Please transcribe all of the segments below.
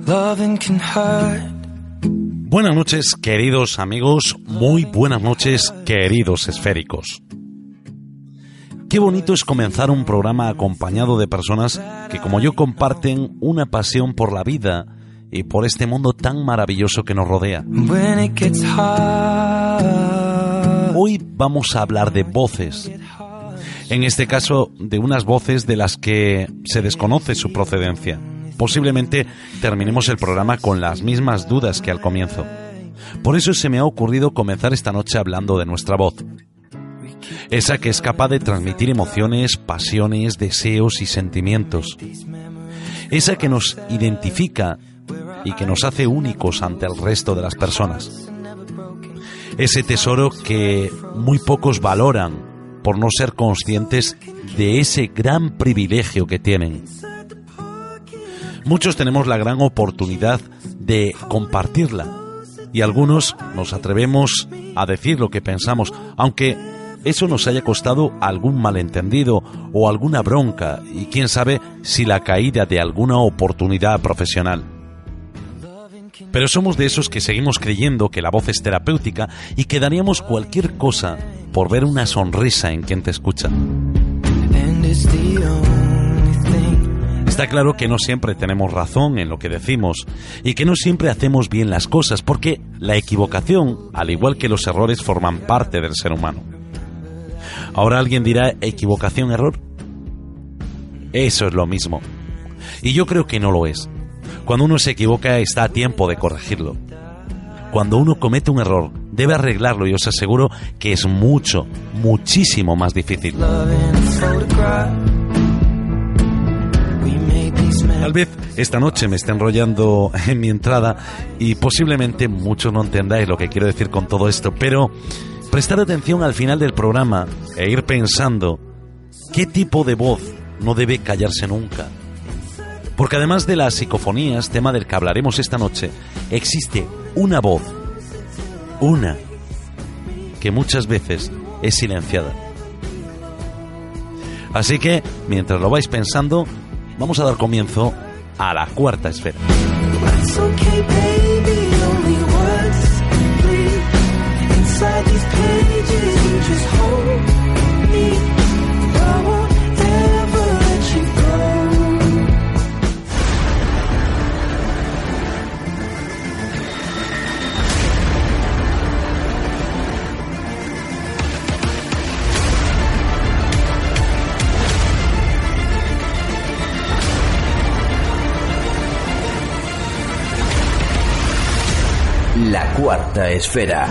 Buenas noches, queridos amigos, muy buenas noches, queridos esféricos. Qué bonito es comenzar un programa acompañado de personas que, como yo, comparten una pasión por la vida y por este mundo tan maravilloso que nos rodea. Hoy vamos a hablar de voces. En este caso, de unas voces de las que se desconoce su procedencia. Posiblemente terminemos el programa con las mismas dudas que al comienzo. Por eso se me ha ocurrido comenzar esta noche hablando de nuestra voz. Esa que es capaz de transmitir emociones, pasiones, deseos y sentimientos. Esa que nos identifica y que nos hace únicos ante el resto de las personas. Ese tesoro que muy pocos valoran por no ser conscientes de ese gran privilegio que tienen. Muchos tenemos la gran oportunidad de compartirla y algunos nos atrevemos a decir lo que pensamos, aunque eso nos haya costado algún malentendido o alguna bronca y quién sabe si la caída de alguna oportunidad profesional. Pero somos de esos que seguimos creyendo que la voz es terapéutica y que daríamos cualquier cosa por ver una sonrisa en quien te escucha. Está claro que no siempre tenemos razón en lo que decimos y que no siempre hacemos bien las cosas, porque la equivocación, al igual que los errores, forman parte del ser humano. Ahora alguien dirá, ¿equivocación, error? Eso es lo mismo. Y yo creo que no lo es. Cuando uno se equivoca está a tiempo de corregirlo. Cuando uno comete un error, debe arreglarlo y os aseguro que es muchísimo más difícil. Tal vez esta noche me esté enrollando en mi entrada y posiblemente muchos no entendáis lo que quiero decir con todo esto, pero prestar atención al final del programa e ir pensando qué tipo de voz no debe callarse nunca. Porque además de las psicofonías, tema del que hablaremos esta noche, existe una voz, una, que muchas veces es silenciada. Así que, mientras lo vais pensando, vamos a dar comienzo a la cuarta esfera. La cuarta esfera.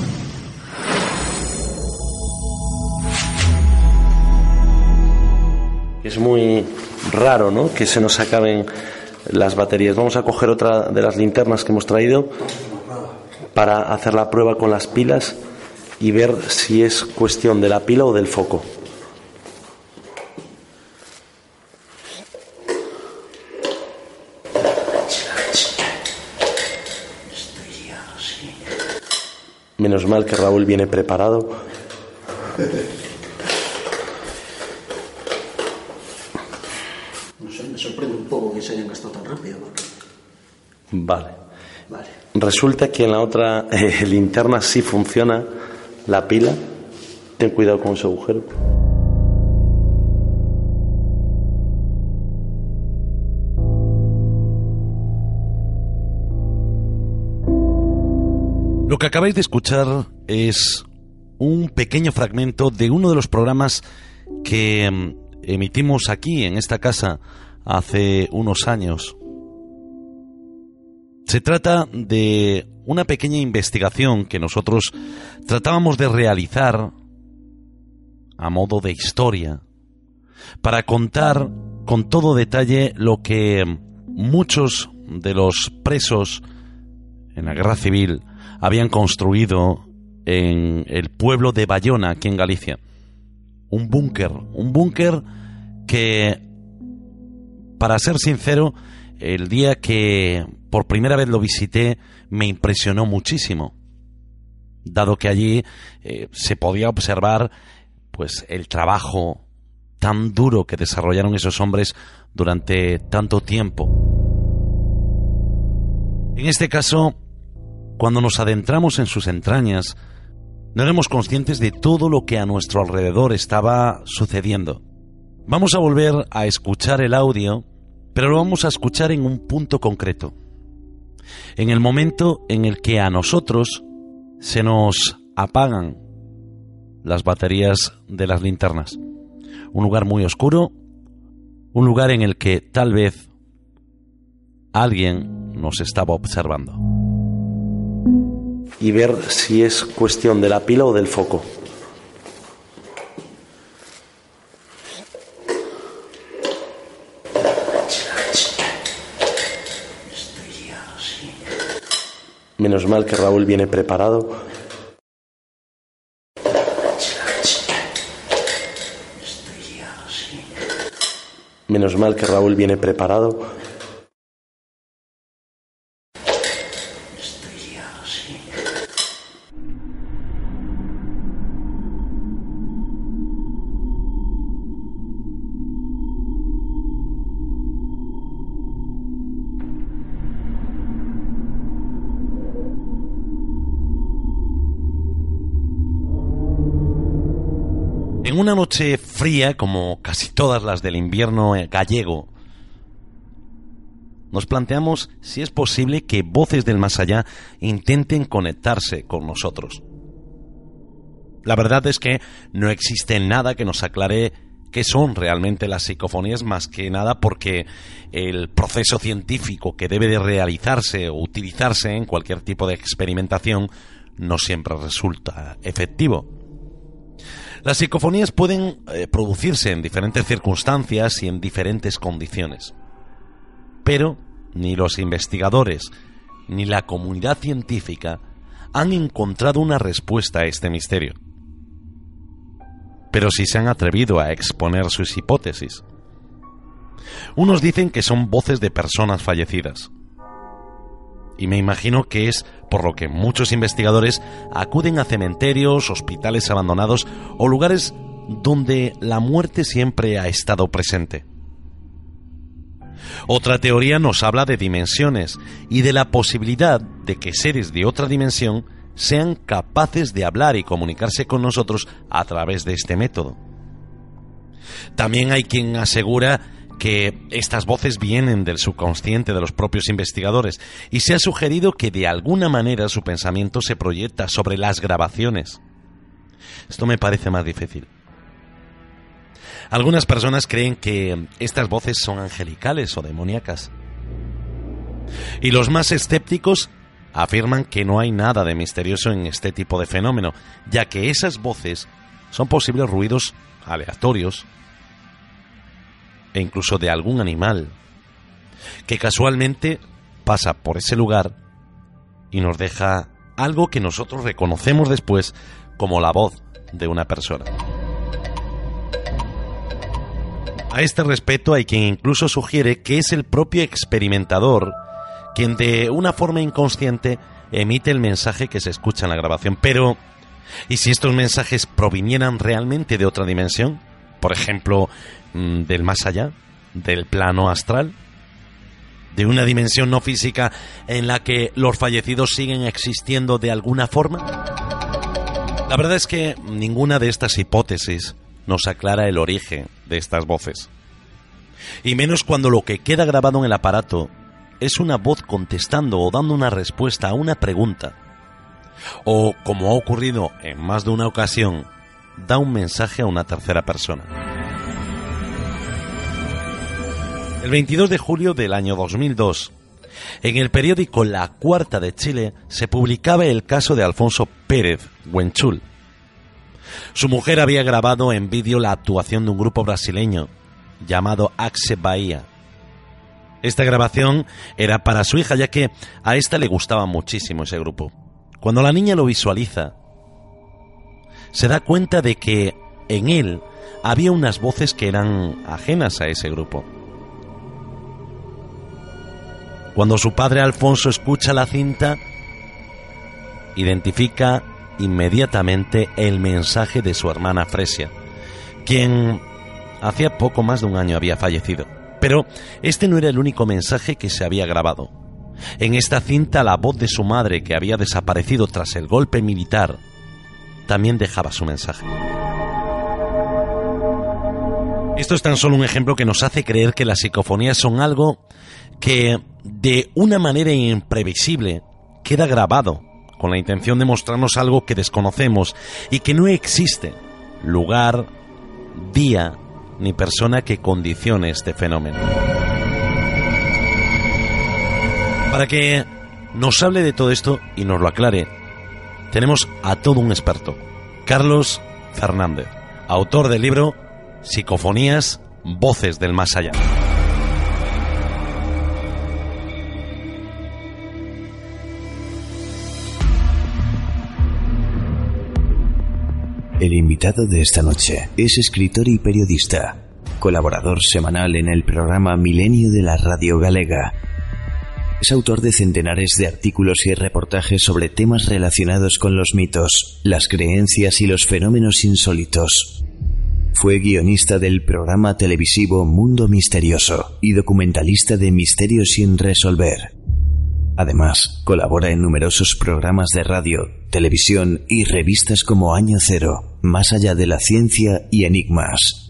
Es muy raro, ¿no?, que se nos acaben las baterías. Vamos a coger otra de las linternas que hemos traído para hacer la prueba con las pilas y ver si es cuestión de la pila o del foco. Menos mal que Raúl viene preparado. No sé, me sorprende un poco que se hayan gastado tan rápido. Vale. Resulta que en la otra linterna sí funciona la pila. Ten cuidado con ese agujero. Lo que acabáis de escuchar es un pequeño fragmento de uno de los programas que emitimos aquí en esta casa hace unos años. Se trata de una pequeña investigación que nosotros tratábamos de realizar a modo de historia para contar con todo detalle lo que muchos de los presos en la guerra civil habían construido en el pueblo de Bayona, aquí en Galicia. Un búnker que, para ser sincero, el día que por primera vez lo visité me impresionó muchísimo, dado que allí se podía observar pues el trabajo tan duro que desarrollaron esos hombres durante tanto tiempo. En este caso, cuando nos adentramos en sus entrañas, no éramos conscientes de todo lo que a nuestro alrededor estaba sucediendo. Vamos a volver a escuchar el audio, pero lo vamos a escuchar en un punto concreto. En el momento en el que a nosotros se nos apagan las baterías de las linternas. Un lugar muy oscuro, un lugar en el que tal vez alguien nos estaba observando. Y ver si es cuestión de la pila o del foco. Menos mal que Raúl viene preparado. Menos mal que Raúl viene preparado. En una noche fría, como casi todas las del invierno gallego, nos planteamos si es posible que voces del más allá intenten conectarse con nosotros. La verdad es que no existe nada que nos aclare qué son realmente las psicofonías, más que nada porque el proceso científico que debe de realizarse o utilizarse en cualquier tipo de experimentación no siempre resulta efectivo. Las psicofonías pueden producirse en diferentes circunstancias y en diferentes condiciones. Pero ni los investigadores ni la comunidad científica han encontrado una respuesta a este misterio. Pero sí se han atrevido a exponer sus hipótesis. Unos dicen que son voces de personas fallecidas. Y me imagino que es por lo que muchos investigadores acuden a cementerios, hospitales abandonados o lugares donde la muerte siempre ha estado presente. Otra teoría nos habla de dimensiones y de la posibilidad de que seres de otra dimensión sean capaces de hablar y comunicarse con nosotros a través de este método. También hay quien asegura que estas voces vienen del subconsciente de los propios investigadores y se ha sugerido que de alguna manera su pensamiento se proyecta sobre las grabaciones. Esto me parece más difícil. Algunas personas creen que estas voces son angelicales o demoníacas. Y los más escépticos afirman que no hay nada de misterioso en este tipo de fenómeno, ya que esas voces son posibles ruidos aleatorios e incluso de algún animal que casualmente pasa por ese lugar y nos deja algo que nosotros reconocemos después como la voz de una persona. A este respecto hay quien incluso sugiere que es el propio experimentador quien de una forma inconsciente emite el mensaje que se escucha en la grabación. Pero, ¿y si estos mensajes provinieran realmente de otra dimensión? Por ejemplo, del más allá, del plano astral, de una dimensión no física en la que los fallecidos siguen existiendo de alguna forma. La verdad es que ninguna de estas hipótesis nos aclara el origen de estas voces, y menos cuando lo que queda grabado en el aparato es una voz contestando o dando una respuesta a una pregunta, o, como ha ocurrido en más de una ocasión, da un mensaje a una tercera persona. El 22 de julio del año 2002, en el periódico La Cuarta de Chile, se publicaba el caso de Alfonso Pérez Huenchul. Su mujer había grabado en vídeo la actuación de un grupo brasileño llamado Axe Bahía. Esta grabación era para su hija, ya que a esta le gustaba muchísimo ese grupo. Cuando la niña lo visualiza, se da cuenta de que en él había unas voces que eran ajenas a ese grupo. Cuando su padre Alfonso escucha la cinta, identifica inmediatamente el mensaje de su hermana Fresia, quien hacía poco más de un año había fallecido. Pero este no era el único mensaje que se había grabado. En esta cinta, la voz de su madre, que había desaparecido tras el golpe militar, también dejaba su mensaje. Esto es tan solo un ejemplo que nos hace creer que las psicofonías son algo que, de una manera imprevisible, queda grabado, con la intención de mostrarnos algo que desconocemos y que no existe lugar, día ni persona que condicione este fenómeno. Para que nos hable de todo esto y nos lo aclare, tenemos a todo un experto, Carlos Fernández, autor del libro Psicofonías, Voces del Más Allá. El invitado de esta noche es escritor y periodista, colaborador semanal en el programa Milenio de la Radio Galega. Es autor de centenares de artículos y reportajes sobre temas relacionados con los mitos, las creencias y los fenómenos insólitos. Fue guionista del programa televisivo Mundo Misterioso y documentalista de Misterios sin resolver. Además, colabora en numerosos programas de radio, televisión y revistas como Año Cero, Más allá de la ciencia y Enigmas.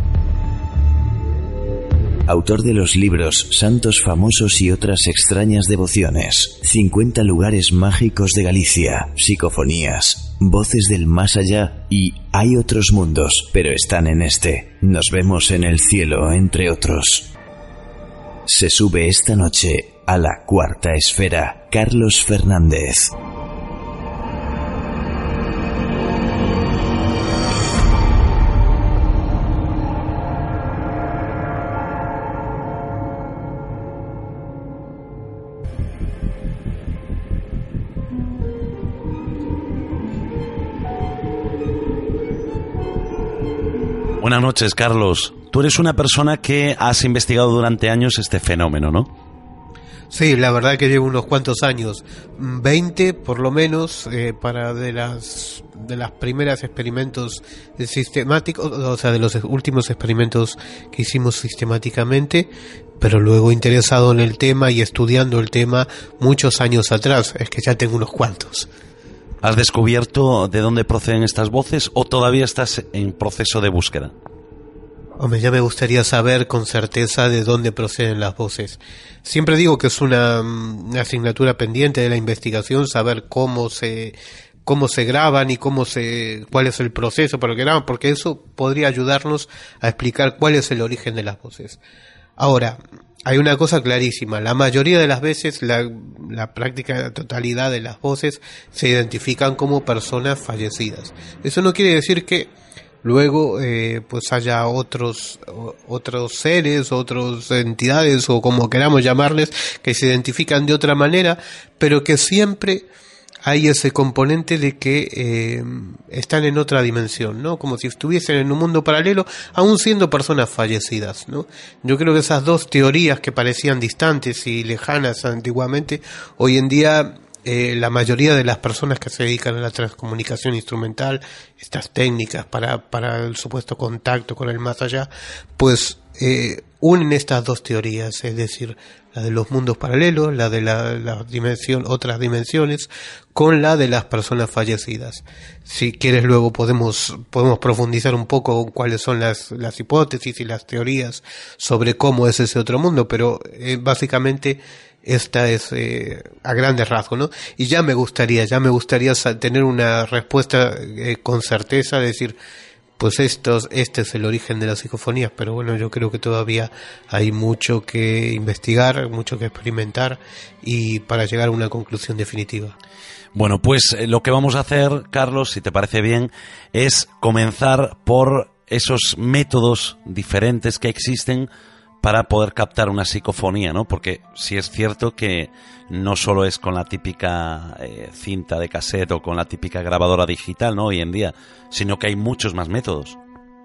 Autor de los libros Santos famosos y otras extrañas devociones, 50 lugares mágicos de Galicia, Psicofonías, Voces del Más Allá y Hay otros mundos, pero están en este. Nos vemos en el cielo, entre otros. Se sube esta noche a la cuarta esfera, Carlos Fernández. Buenas noches, Carlos. Tú eres una persona que has investigado durante años este fenómeno, ¿no? Sí, la verdad que llevo unos cuantos años, 20 por lo menos, para de las primeras experimentos sistemáticos, o sea, de los últimos experimentos que hicimos sistemáticamente, pero luego interesado en el tema y estudiando el tema muchos años atrás, es que ya tengo unos cuantos. ¿Has descubierto de dónde proceden estas voces o todavía estás en proceso de búsqueda? Hombre, ya me gustaría saber con certeza de dónde proceden las voces. Siempre digo que es una asignatura pendiente de la investigación, saber cómo se graban y cuál es el proceso para que graban, porque eso podría ayudarnos a explicar cuál es el origen de las voces. Ahora, hay una cosa clarísima, la mayoría de las veces, la práctica totalidad de las voces se identifican como personas fallecidas. Eso no quiere decir que luego pues haya otros seres, otras entidades o como queramos llamarles, que se identifican de otra manera, pero que siempre hay ese componente de que están en otra dimensión, ¿no? Como si estuviesen en un mundo paralelo, aún siendo personas fallecidas, ¿no? Yo creo que esas dos teorías que parecían distantes y lejanas antiguamente, hoy en día la mayoría de las personas que se dedican a la transcomunicación instrumental, estas técnicas para el supuesto contacto con el más allá, pues unen estas dos teorías, es decir, la de los mundos paralelos, la de la dimensión, otras dimensiones, con la de las personas fallecidas. Si quieres luego podemos profundizar un poco en cuáles son las hipótesis y las teorías sobre cómo es ese otro mundo, pero básicamente esta es a grandes rasgos, ¿no? Y ya me gustaría tener una respuesta con certeza, decir, pues este es el origen de las psicofonías, pero bueno, yo creo que todavía hay mucho que investigar, mucho que experimentar y para llegar a una conclusión definitiva. Bueno, pues lo que vamos a hacer, Carlos, si te parece bien, es comenzar por esos métodos diferentes que existen para poder captar una psicofonía, ¿no? Porque sí es cierto que no solo es con la típica cinta de cassette o con la típica grabadora digital, ¿no? Hoy en día, sino que hay muchos más métodos.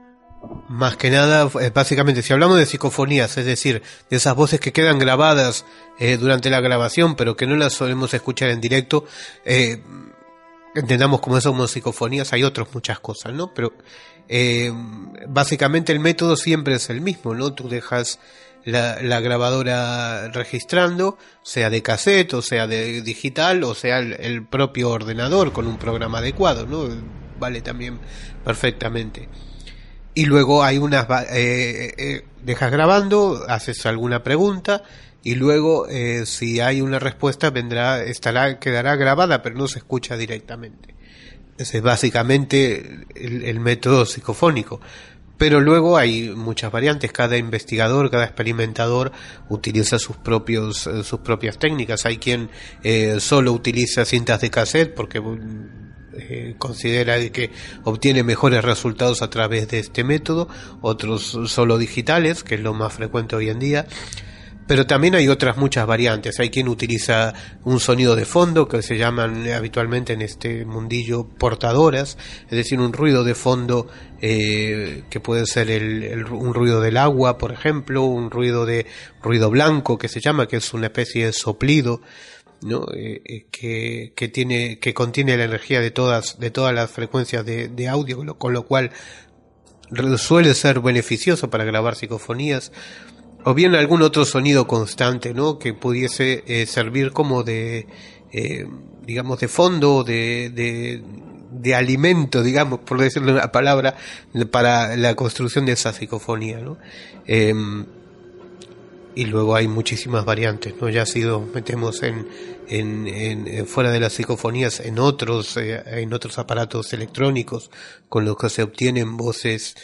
Más que nada, básicamente, si hablamos de psicofonías, es decir, de esas voces que quedan grabadas durante la grabación, pero que no las solemos escuchar en directo, entendamos como somos psicofonías, hay muchas cosas, ¿no? Pero básicamente el método siempre es el mismo, ¿no? Tú dejas la grabadora registrando, sea de cassette, o sea de digital, o sea el propio ordenador con un programa adecuado, ¿no? Vale también perfectamente. Y luego hay dejas grabando, haces alguna pregunta, y luego si hay una respuesta quedará grabada, pero no se escucha directamente. Ese es básicamente el método psicofónico. Pero luego hay muchas variantes. Cada investigador, cada experimentador utiliza sus propias técnicas. Hay quien solo utiliza cintas de cassette porque considera que obtiene mejores resultados a través de este método. Otros solo digitales, que es lo más frecuente hoy en día. Pero también hay otras muchas variantes. Hay quien utiliza un sonido de fondo, que se llaman habitualmente en este mundillo portadoras, es decir, un ruido de fondo que puede ser un ruido del agua, por ejemplo, un ruido blanco que se llama, que es una especie de soplido, ¿no? Que contiene la energía de todas las frecuencias de audio, con lo cual suele ser beneficioso para grabar psicofonías. O bien algún otro sonido constante, ¿no? Que pudiese servir como digamos, de fondo, de alimento, digamos, por decirle una palabra, para la construcción de esa psicofonía, ¿no? Y luego hay muchísimas variantes, ¿no? Ya metemos en fuera de las psicofonías en otros aparatos electrónicos con los que se obtienen voces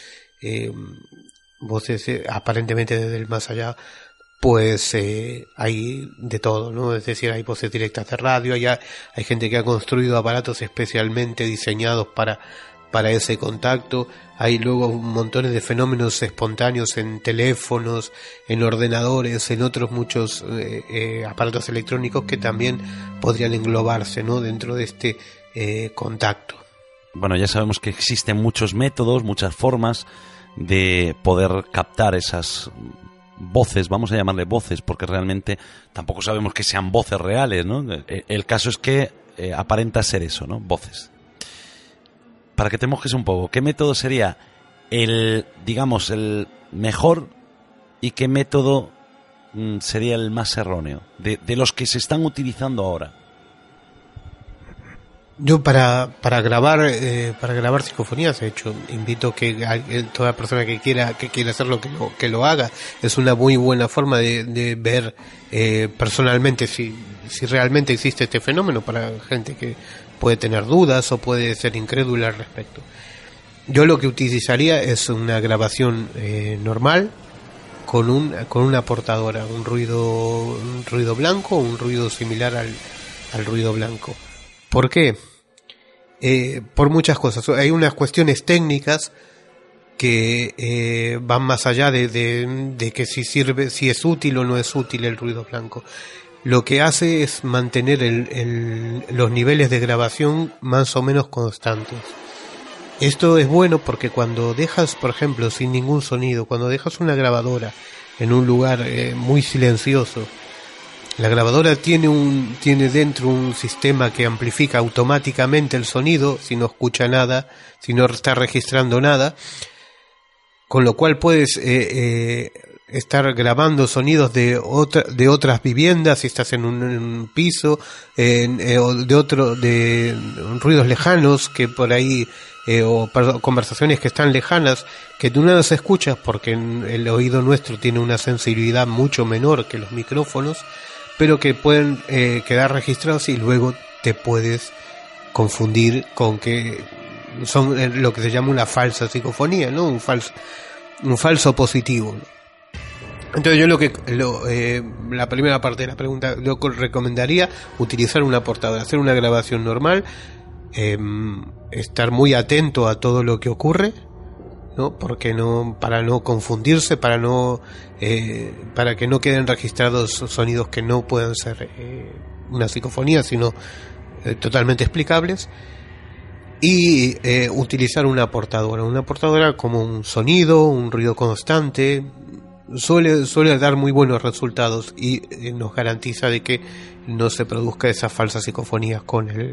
aparentemente desde el más allá, pues hay de todo, ¿no? Es decir, hay voces directas de radio, hay gente que ha construido aparatos especialmente diseñados para ese contacto. Hay luego montones de fenómenos espontáneos en teléfonos, en ordenadores, en otros muchos aparatos electrónicos que también podrían englobarse, ¿no? Dentro de este contacto. Bueno, ya sabemos que existen muchos métodos, muchas formas de poder captar esas voces, vamos a llamarle voces, porque realmente tampoco sabemos que sean voces reales, ¿no? El caso es que aparenta ser eso, ¿no? Voces. Para que te mojes un poco, ¿qué método sería el mejor y qué método sería el más erróneo de los que se están utilizando ahora? Yo para grabar psicofonías, de hecho, invito que toda persona que quiera hacerlo que lo haga. Es una muy buena forma de ver personalmente si realmente existe este fenómeno, para gente que puede tener dudas o puede ser incrédula al respecto. Yo lo que utilizaría es una grabación normal con una portadora, un ruido blanco, un ruido similar al ruido blanco. ¿Por qué? Por muchas cosas. Hay unas cuestiones técnicas que van más allá de que si es útil o no es útil el ruido blanco. Lo que hace es mantener los niveles de grabación más o menos constantes. Esto es bueno porque cuando dejas, por ejemplo, sin ningún sonido, cuando dejas una grabadora en un lugar muy silencioso, la grabadora tiene dentro un sistema que amplifica automáticamente el sonido si no escucha nada, si no está registrando nada, con lo cual puedes estar grabando sonidos de otras viviendas si estás en un piso, o de ruidos lejanos que por ahí, o conversaciones que están lejanas que tú no las escuchas porque el oído nuestro tiene una sensibilidad mucho menor que los micrófonos, pero que pueden quedar registrados y luego te puedes confundir con que son lo que se llama una falsa psicofonía, ¿no? Un falso positivo, ¿no? Entonces yo la primera parte de la pregunta, yo recomendaría utilizar una portadora, hacer una grabación normal, estar muy atento a todo lo que ocurre, ¿no? Para no confundirse, para que no queden registrados sonidos que no puedan ser una psicofonía, sino totalmente explicables, y utilizar una portadora como un sonido, un ruido constante. Suele dar muy buenos resultados y nos garantiza de que no se produzca esas falsas psicofonías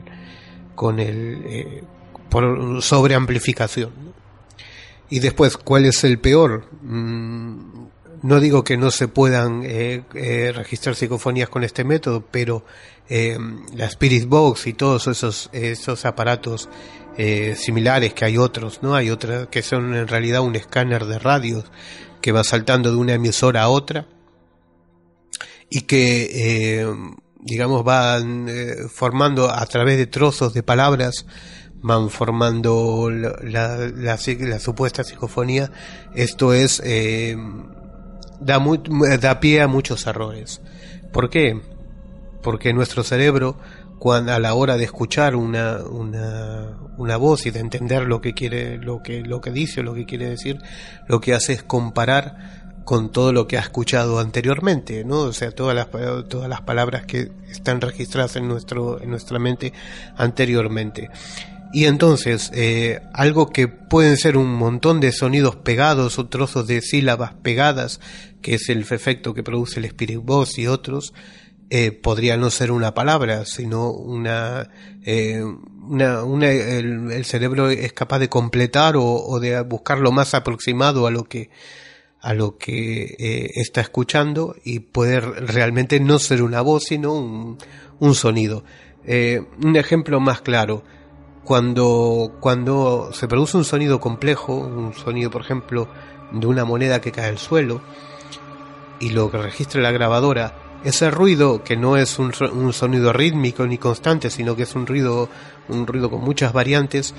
por sobreamplificación, ¿no? Y después, ¿cuál es el peor? No No digo que no se puedan registrar psicofonías con este método, pero la Spirit Box y todos esos aparatos similares, que hay otros, ¿no? Hay otras que son en realidad un escáner de radios que va saltando de una emisora a otra y que digamos van formando a través de trozos de palabras, van formando la supuesta psicofonía. Esto es da pie a muchos errores. ¿Por qué? Porque nuestro cerebro, cuando a la hora de escuchar una voz y de entender lo que quiere, lo que dice o lo que quiere decir, lo que hace es comparar con todo lo que ha escuchado anteriormente, ¿no? O sea, todas las palabras que están registradas en nuestra mente anteriormente. Y entonces, algo que pueden ser un montón de sonidos pegados o trozos de sílabas pegadas, que es el efecto que produce el Spirit Box y otros, podría no ser una palabra, sino el cerebro es capaz de completar o de buscar lo más aproximado a lo que está escuchando, y puede realmente no ser una voz, sino un sonido. Un ejemplo más claro: cuando se produce un sonido complejo, un sonido, por ejemplo, de una moneda que cae al suelo, y lo que registra la grabadora, ese ruido, que no es un sonido rítmico ni constante, sino que es un ruido con muchas variantes,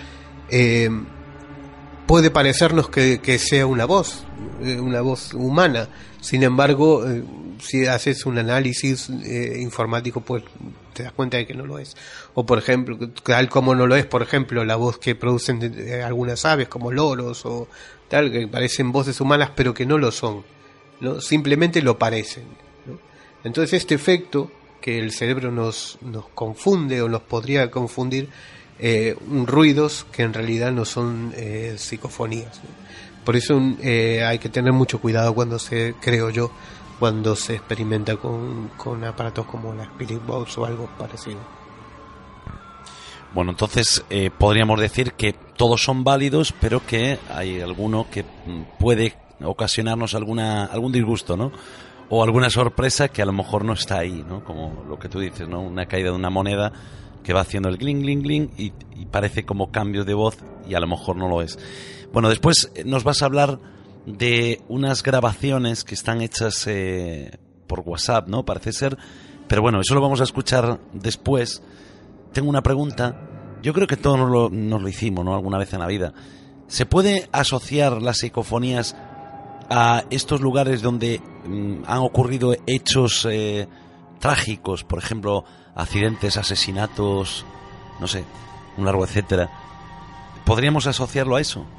puede parecernos que sea una voz humana. Sin embargo, si haces un análisis informático, pues te das cuenta de que no lo es. O, por ejemplo, tal como no lo es, por ejemplo, la voz que producen algunas aves como loros o tal, que parecen voces humanas pero que no lo son, ¿no? Simplemente lo parecen, ¿no? Entonces, este efecto que el cerebro nos confunde o nos podría confundir, ruidos que en realidad no son psicofonías, ¿no? Por eso hay que tener mucho cuidado cuando se experimenta con aparatos como la Spirit Box o algo parecido. Bueno, entonces podríamos decir que todos son válidos, pero que hay alguno que puede ocasionarnos algún disgusto, ¿no? O alguna sorpresa que a lo mejor no está ahí, ¿no? Como lo que tú dices, ¿no? Una caída de una moneda que va haciendo el gling, gling, gling y parece como cambio de voz, y a lo mejor no lo es. Bueno, después nos vas a hablar de unas grabaciones que están hechas por WhatsApp, ¿no? Parece ser. Pero bueno, eso lo vamos a escuchar después. Tengo una pregunta. Yo creo que todos nos lo hicimos, ¿no? Alguna vez en la vida. ¿Se puede asociar las psicofonías a estos lugares donde han ocurrido hechos trágicos? Por ejemplo, accidentes, asesinatos, no sé, un largo etcétera. ¿Podríamos asociarlo a eso?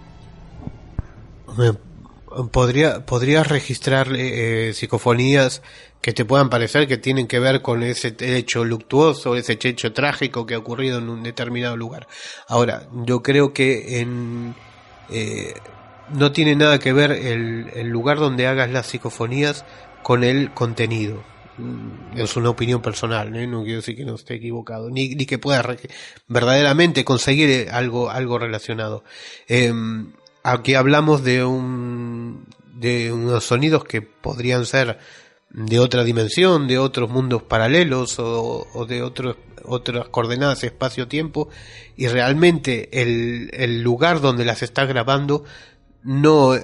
Podrías registrar psicofonías que te puedan parecer que tienen que ver con ese hecho luctuoso, ese hecho trágico que ha ocurrido en un determinado lugar. Ahora, yo creo que no tiene nada que ver el lugar donde hagas las psicofonías con el contenido. Es una opinión personal, ¿eh? No quiero decir que no esté equivocado, ni que pueda verdaderamente conseguir algo relacionado. Aquí hablamos de unos sonidos que podrían ser de otra dimensión, de otros mundos paralelos o de otras coordenadas espacio-tiempo, y realmente el lugar donde las está grabando no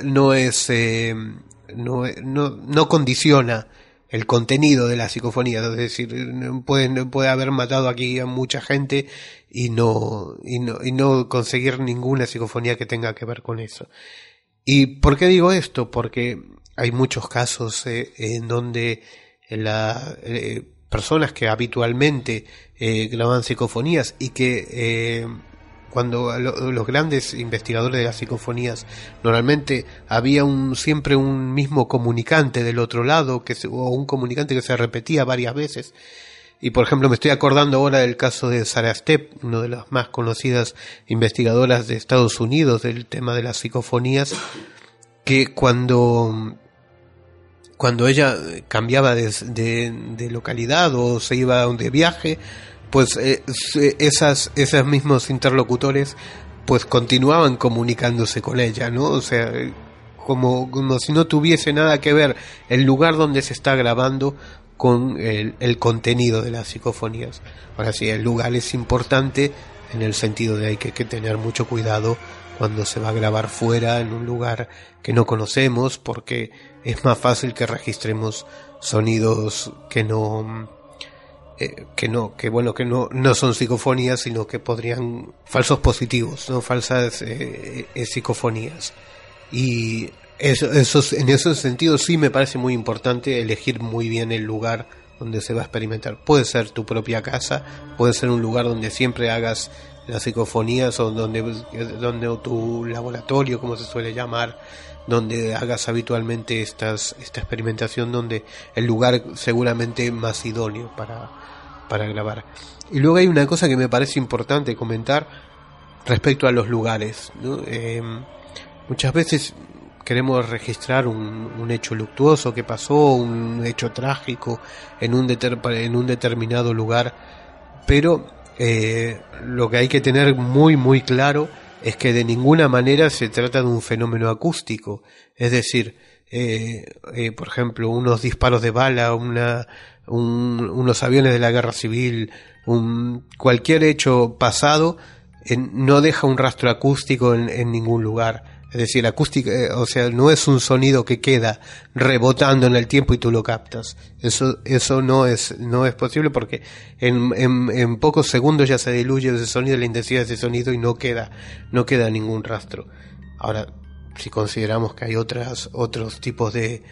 condiciona el contenido de la psicofonía. Es decir, puede haber matado aquí a mucha gente y no conseguir ninguna psicofonía que tenga que ver con eso. ¿Y por qué digo esto? Porque hay muchos casos en donde personas que habitualmente graban psicofonías y que cuando los grandes investigadores de las psicofonías, normalmente había siempre un mismo comunicante del otro lado, o un comunicante que se repetía varias veces. Y por ejemplo, me estoy acordando ahora del caso de Sarah Stepp, una de las más conocidas investigadoras de Estados Unidos del tema de las psicofonías, que cuando ella cambiaba de localidad o se iba de viaje, pues esos mismos interlocutores pues continuaban comunicándose con ella, ¿no? O sea, como si no tuviese nada que ver el lugar donde se está grabando con el contenido de las psicofonías. Ahora sí, el lugar es importante en el sentido de que hay que tener mucho cuidado cuando se va a grabar fuera, en un lugar que no conocemos, porque es más fácil que registremos sonidos que no son psicofonías, sino que podrían falsos positivos, no falsas psicofonías. Y en ese sentido sí me parece muy importante elegir muy bien el lugar donde se va a experimentar. Puede ser tu propia casa, puede ser un lugar donde siempre hagas las psicofonías, o donde tu laboratorio, como se suele llamar, donde hagas habitualmente esta experimentación, donde el lugar seguramente más idóneo para grabar. Y luego hay una cosa que me parece importante comentar respecto a los lugares, ¿no? Muchas veces queremos registrar un hecho luctuoso que pasó, un hecho trágico en un determinado lugar, pero lo que hay que tener muy muy claro es que de ninguna manera se trata de un fenómeno acústico. Es decir, por ejemplo, unos disparos de bala, unos aviones de la guerra civil, cualquier hecho pasado no deja un rastro acústico en ningún lugar. Es decir, acústica, o sea, no es un sonido que queda rebotando en el tiempo y tú lo captas. Eso no es posible, porque en pocos segundos ya se diluye ese sonido, la intensidad de ese sonido, y no queda ningún rastro. Ahora, si consideramos que hay otros tipos de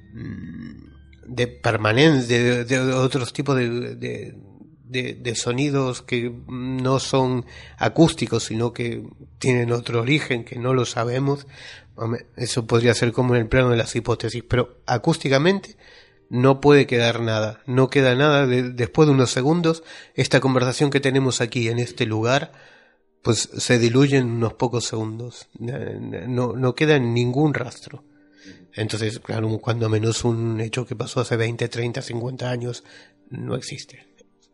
permanencia, de otros tipos de sonidos que no son acústicos, sino que tienen otro origen que no lo sabemos, eso podría ser como en el plano de las hipótesis, pero acústicamente no puede quedar nada, no queda nada. Después de unos segundos, esta conversación que tenemos aquí en este lugar pues se diluye en unos pocos segundos, no queda ningún rastro. Entonces, claro, cuando menos un hecho que pasó hace 20, 30, 50 años no existe.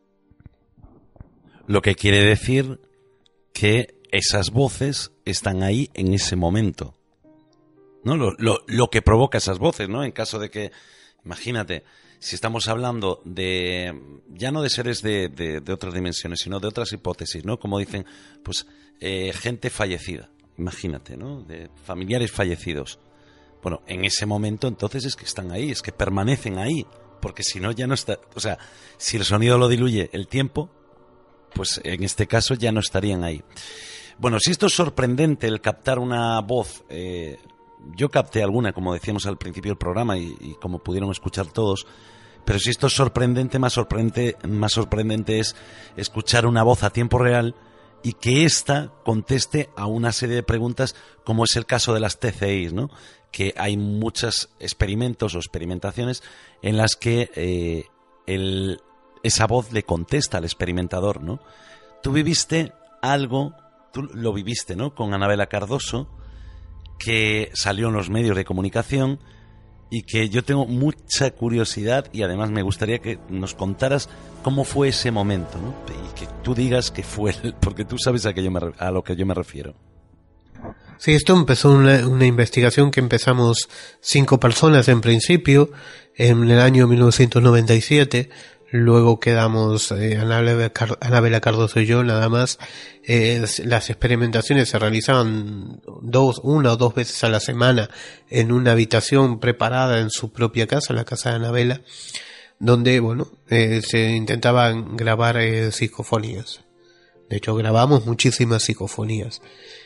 Lo que quiere decir que esas voces están ahí en ese momento, ¿no? Lo que provoca esas voces, ¿no? En caso de que, imagínate, si estamos hablando de, ya no de seres de otras dimensiones, sino de otras hipótesis, ¿no? Como dicen, pues, gente fallecida, imagínate, ¿no? De familiares fallecidos. Bueno, en ese momento entonces es que están ahí, es que permanecen ahí, porque si no ya no está, o sea, si el sonido lo diluye el tiempo, pues en este caso ya no estarían ahí. Bueno, si esto es sorprendente, el captar una voz, yo capté alguna, como decíamos al principio del programa, y como pudieron escuchar todos, pero si esto es sorprendente, más sorprendente es escuchar una voz a tiempo real y que ésta conteste a una serie de preguntas, como es el caso de las TCIs, ¿no? Que hay muchos experimentos o experimentaciones en las que esa voz le contesta al experimentador, ¿no? Tú viviste algo, tú lo viviste, ¿no? Con Anabela Cardoso, que salió en los medios de comunicación y que yo tengo mucha curiosidad, y además me gustaría que nos contaras cómo fue ese momento, ¿no? Y que tú digas que fue, porque tú sabes a lo que yo me refiero. Sí, esto empezó una investigación que empezamos 5 personas en principio, en el año 1997. Luego quedamos Anabela Cardoso y yo nada más. Las experimentaciones se realizaban 1 o 2 veces a la semana en una habitación preparada en su propia casa, la casa de Anabela, donde se intentaban grabar psicofonías. De hecho, grabamos muchísimas psicofonías.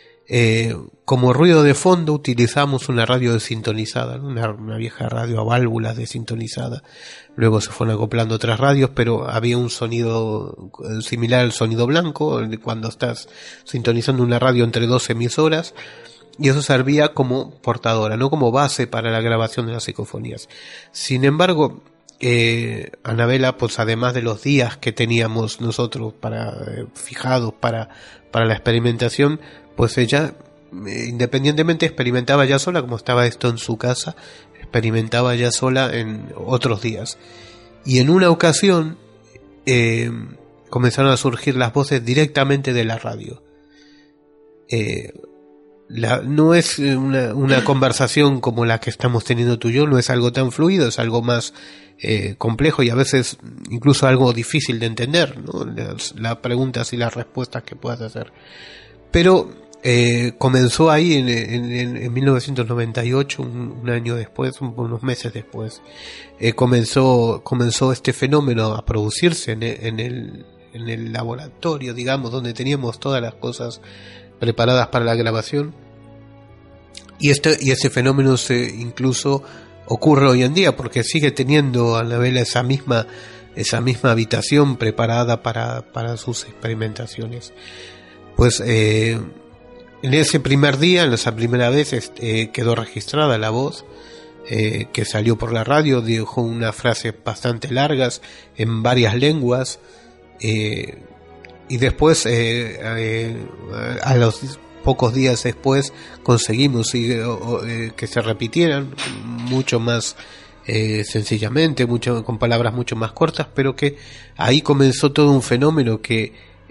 Como ruido de fondo utilizamos una radio desintonizada, una vieja radio a válvulas desintonizada. Luego se fueron acoplando otras radios, pero había un sonido similar al sonido blanco cuando estás sintonizando una radio entre 2 emisoras, y eso servía como portadora, no como base para la grabación de las psicofonías. Sin embargo, Anabela, pues además de los días que teníamos nosotros fijados para la experimentación, pues ella independientemente experimentaba ya sola, como estaba esto en su casa, experimentaba ya sola en otros días. Y en una ocasión comenzaron a surgir las voces directamente de la radio. no es una conversación como la que estamos teniendo tú y yo, no es algo tan fluido, es algo más complejo y a veces incluso algo difícil de entender, ¿no? Las preguntas y las respuestas que puedas hacer. Pero comenzó ahí en 1998, un año después, unos meses después, comenzó este fenómeno a producirse en el laboratorio, digamos, donde teníamos todas las cosas preparadas para la grabación, y ese fenómeno incluso ocurre hoy en día, porque sigue teniendo Anabela esa misma habitación preparada para sus experimentaciones. Pues en ese primer día, en esa primera vez, quedó registrada la voz que salió por la radio, dijo unas frases bastante largas en varias lenguas, y después a los pocos días después conseguimos que se repitieran mucho más sencillamente, con palabras mucho más cortas, pero que ahí comenzó todo un fenómeno que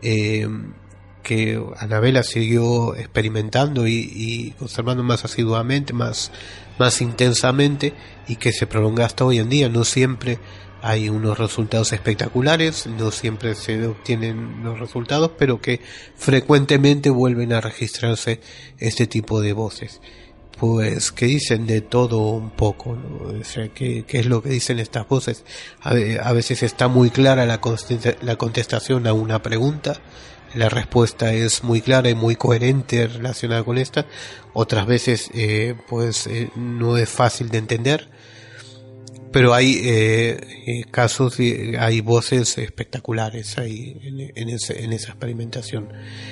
Anabela siguió experimentando y observando más asiduamente, más intensamente, y que se prolonga hasta hoy en día. No siempre hay unos resultados espectaculares, no siempre se obtienen los resultados, pero que frecuentemente vuelven a registrarse este tipo de voces. Pues que dicen de todo un poco, ¿no? O sea, ¿qué es lo que dicen estas voces? A veces está muy clara la contestación a una pregunta, la respuesta es muy clara y muy coherente relacionada con esta. Otras veces no es fácil de entender, pero hay casos y hay voces espectaculares ahí en esa experimentación.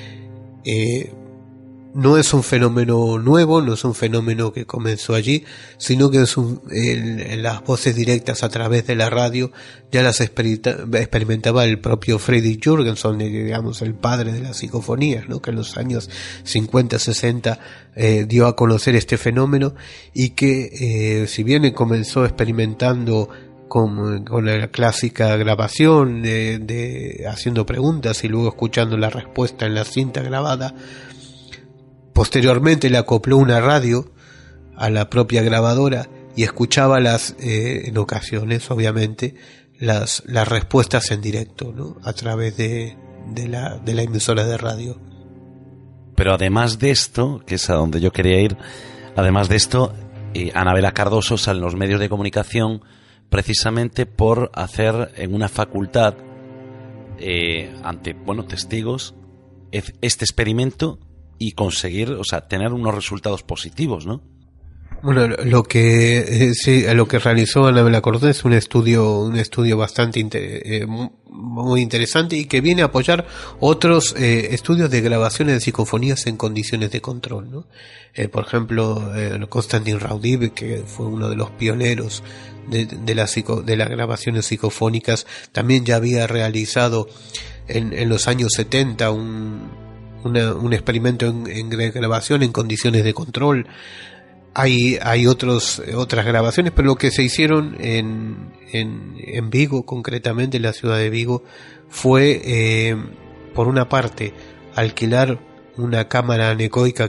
No es un fenómeno nuevo, no es un fenómeno que comenzó allí, sino que es las voces directas a través de la radio ya las experimentaba el propio Fredrik Jürgenson, digamos el padre de las psicofonías, ¿no? Que en los años 50, 60 dio a conocer este fenómeno, y que si bien comenzó experimentando con la clásica grabación de haciendo preguntas y luego escuchando la respuesta en la cinta grabada, posteriormente le acopló una radio a la propia grabadora y escuchaba en ocasiones, obviamente, las respuestas en directo, ¿no? A través de la emisora de radio. Pero además de esto, que es a donde yo quería ir, además de esto, Anabela Cardoso sale en los medios de comunicación precisamente por hacer en una facultad, ante testigos, este experimento y conseguir, tener unos resultados positivos, ¿no? Bueno, lo que realizó Anabela Cardoso es un estudio bastante muy interesante, y que viene a apoyar otros estudios de grabaciones de psicofonías en condiciones de control, ¿no? Por ejemplo, Konstantin Raudive, que fue uno de los pioneros de las grabaciones psicofónicas, también ya había realizado en los años 70 un experimento en grabación en condiciones de control. Hay otras grabaciones, pero lo que se hicieron en Vigo, concretamente en la ciudad de Vigo, fue por una parte alquilar una cámara anecoica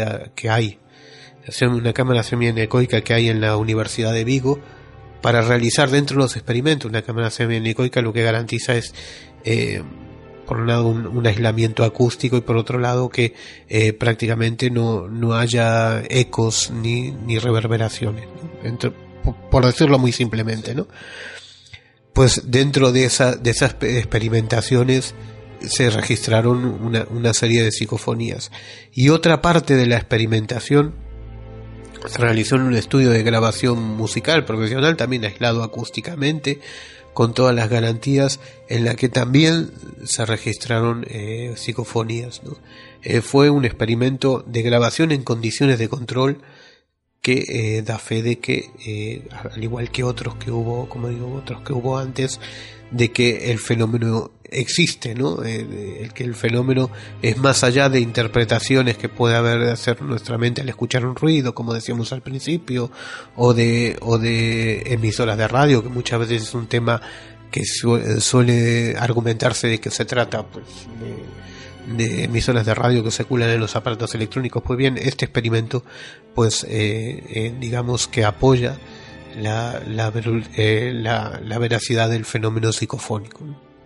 una cámara semianecoica que hay en la Universidad de Vigo, para realizar dentro de los experimentos. Una cámara semianecoica lo que garantiza es por un lado un aislamiento acústico, y por otro lado que prácticamente no haya ecos ni reverberaciones, ¿no? Por decirlo muy simplemente, ¿no? Pues dentro de esas experimentaciones se registraron una serie de psicofonías, y otra parte de la experimentación se realizó en un estudio de grabación musical profesional, también aislado acústicamente, con todas las garantías, en la que también se registraron psicofonías, ¿no? Fue un experimento de grabación en condiciones de control que da fe de que, al igual que otros que hubo antes, de que el fenómeno existe, ¿no? Que el fenómeno es más allá de interpretaciones que puede hacer nuestra mente al escuchar un ruido, como decíamos al principio, o de emisoras de radio, que muchas veces es un tema que suele argumentarse de que se trata, pues, emisoras de radio que circulan en los aparatos electrónicos. Pues bien, este experimento, pues digamos que apoya la veracidad del fenómeno psicofónico.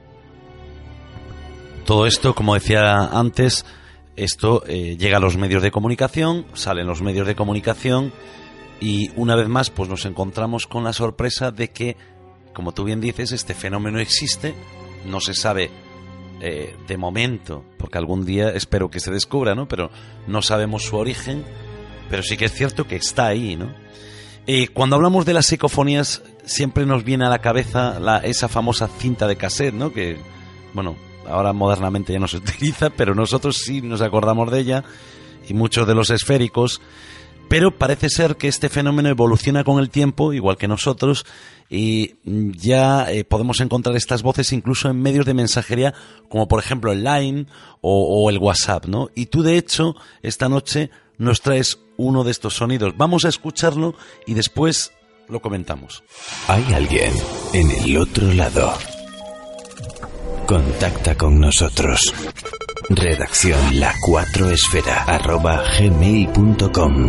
Todo esto, como decía antes, esto llega a los medios de comunicación, salen los medios de comunicación y una vez más pues nos encontramos con la sorpresa de que, como tú bien dices, este fenómeno existe, no se sabe de momento, porque algún día espero que se descubra, ¿no? Pero no sabemos su origen, pero sí que es cierto que está ahí, ¿no? Cuando hablamos de las psicofonías siempre nos viene a la cabeza esa famosa cinta de cassette, ¿no? Que, bueno, ahora modernamente ya no se utiliza, pero nosotros sí nos acordamos de ella, y muchos de los esféricos. Pero parece ser que este fenómeno evoluciona con el tiempo, igual que nosotros, y ya podemos encontrar estas voces incluso en medios de mensajería, como por ejemplo el Line o el WhatsApp, ¿no? Y tú, de hecho, esta noche nos traes uno de estos sonidos. Vamos a escucharlo y después lo comentamos. Hay alguien en el otro lado. Contacta con nosotros. Redacción la4esfera@gmail.com.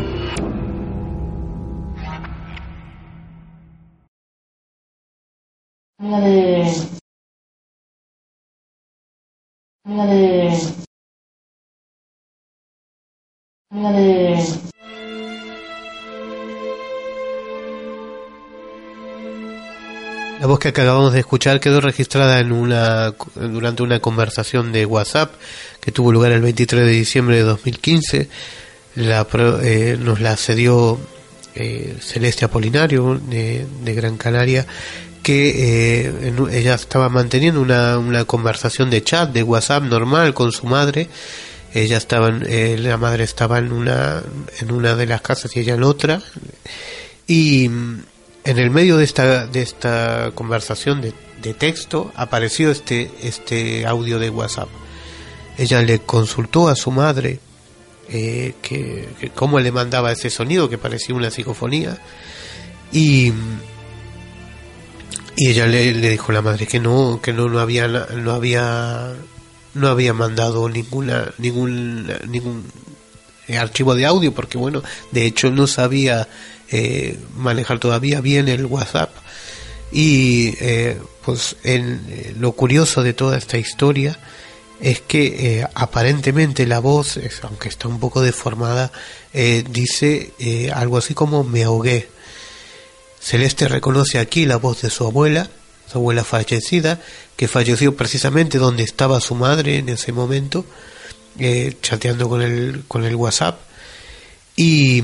La voz que acabamos de escuchar quedó registrada durante una conversación de WhatsApp que tuvo lugar el 23 de diciembre de 2015. Nos la cedió Celeste Apolinario de Gran Canaria, que ella estaba manteniendo una conversación de chat, de WhatsApp normal con su madre. Ella estaba, la madre estaba en una de las casas y ella en otra, y en el medio de esta conversación de texto apareció este audio de WhatsApp. Ella le consultó a su madre que cómo le mandaba ese sonido que parecía una psicofonía, y ella le dijo a la madre que no había mandado ningún archivo de audio, porque bueno, de hecho no sabía manejar todavía bien el WhatsApp. Y pues lo curioso de toda esta historia es que aparentemente la voz, aunque está un poco deformada, dice algo así como "me ahogué". Celeste reconoce aquí la voz de su abuela fallecida, que falleció precisamente donde estaba su madre en ese momento, chateando con el WhatsApp, y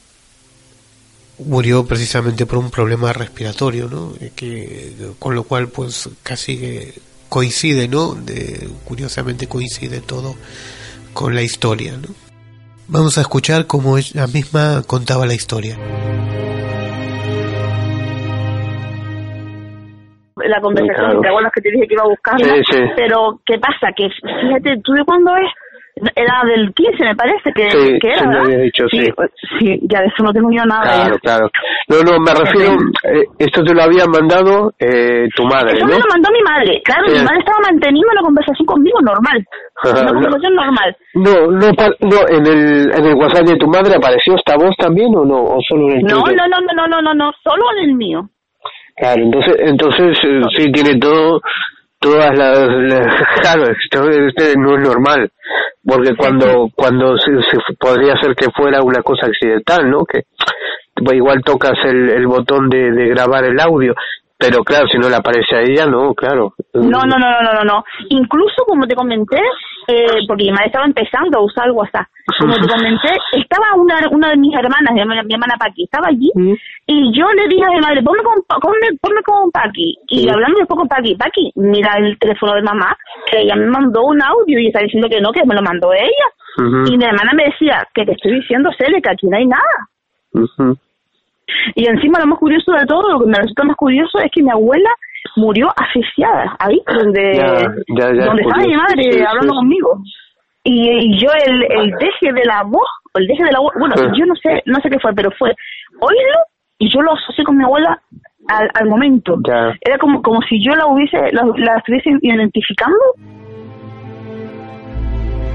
murió precisamente por un problema respiratorio, ¿no? Con lo cual pues casi coincide, ¿no? Curiosamente coincide todo con la historia, ¿no? Vamos a escuchar cómo ella misma contaba la historia. La conversación, ¿te acuerdas que te dije que iba a buscarla? Sí. Pero ¿qué pasa? Que fíjate, ¿tú de cuándo es? Era del 15, me parece que era, ¿verdad? Me había dicho, sí, ya de eso no tengo yo nada. Claro. No, me refiero, esto te lo había mandado tu madre, eso, ¿no? Me lo mandó mi madre, claro, mi madre estaba manteniendo una conversación conmigo normal. Una conversación normal. No, en el WhatsApp de tu madre apareció esta voz también, ¿o no? ¿O solo en el tuyo? No, solo en el mío. Claro, entonces sí tiene todas las claro, esto no es normal, porque cuando se podría ser que fuera una cosa accidental, ¿no? Que igual tocas el botón de grabar el audio, pero claro, si no le aparece a ella, no, claro. No. Incluso, como te comenté, porque mi madre estaba empezando a usar WhatsApp, como te comenté, estaba una de mis hermanas, mi hermana Paqui, estaba allí, y yo le dije a mi madre, ponme con Paqui, y hablando después con Paqui, mira el teléfono de mamá, que ella me mandó un audio y está diciendo que no, que me lo mandó ella, y mi hermana me decía, que te estoy diciendo, Cele, que aquí no hay nada. Y encima lo más curioso de todo, lo que me resulta más curioso es que mi abuela murió asfixiada, ahí donde estaba mi madre hablando conmigo. Y yo el deje de la voz, bueno, yo no sé qué fue, pero fue oírlo y yo lo asocié con mi abuela al momento. Era como si yo la estuviese identificando.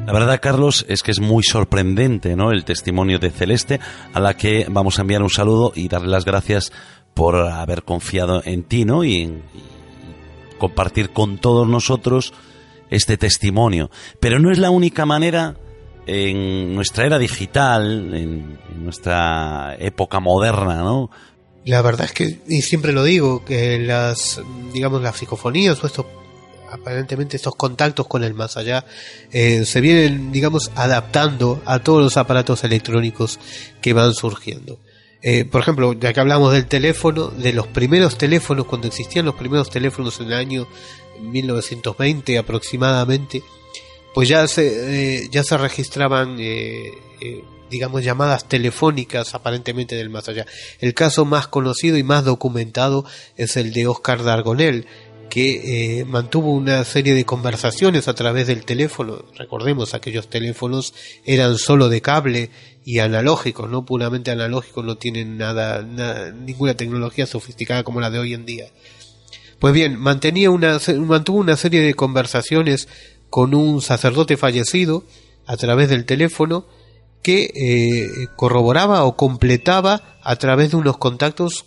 La verdad, Carlos, es que es muy sorprendente, ¿no?, el testimonio de Celeste, a la que vamos a enviar un saludo y darle las gracias por haber confiado en ti, ¿no?, y compartir con todos nosotros este testimonio. Pero no es la única manera en nuestra era digital, en nuestra época moderna, ¿no? La verdad es que, y siempre lo digo, que las psicofonías o aparentemente estos contactos con el más allá se vienen, adaptando a todos los aparatos electrónicos que van surgiendo. Por ejemplo, ya que hablamos del teléfono, de los primeros teléfonos, cuando existían los primeros teléfonos en el año 1920 aproximadamente, pues ya se registraban llamadas telefónicas aparentemente del más allá. El caso más conocido y más documentado es el de Oscar Dargonel, que mantuvo una serie de conversaciones a través del teléfono. Recordemos, aquellos teléfonos eran solo de cable y analógicos, no puramente analógicos, no tienen ninguna tecnología sofisticada como la de hoy en día. Pues bien, mantuvo una serie de conversaciones con un sacerdote fallecido a través del teléfono, que corroboraba o completaba a través de unos contactos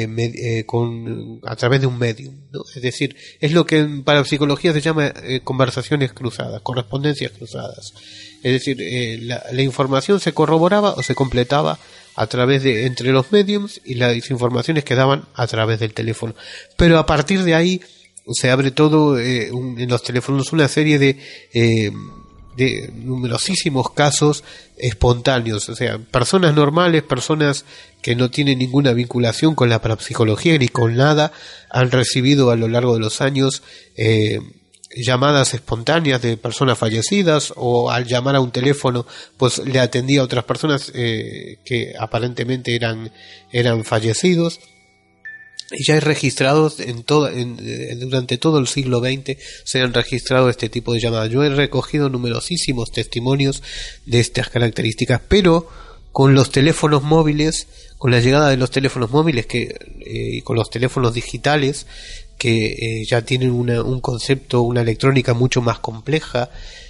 a través de un medium, ¿no? Es decir, es lo que para psicología se llama conversaciones cruzadas, correspondencias cruzadas. Es decir, la información se corroboraba o se completaba a través de entre los mediums, y las informaciones quedaban a través del teléfono. Pero a partir de ahí se abre todo en los teléfonos una serie de numerosísimos casos espontáneos, o sea, personas normales, personas que no tienen ninguna vinculación con la parapsicología ni con nada, han recibido a lo largo de los años llamadas espontáneas de personas fallecidas, o al llamar a un teléfono pues le atendía a otras personas que aparentemente eran fallecidos. Y ya hay registrados durante todo el siglo XX se han registrado este tipo de llamadas. Yo he recogido numerosísimos testimonios de estas características, pero con los teléfonos móviles, con la llegada de los teléfonos móviles y con los teléfonos digitales que ya tienen un concepto, una electrónica mucho más compleja,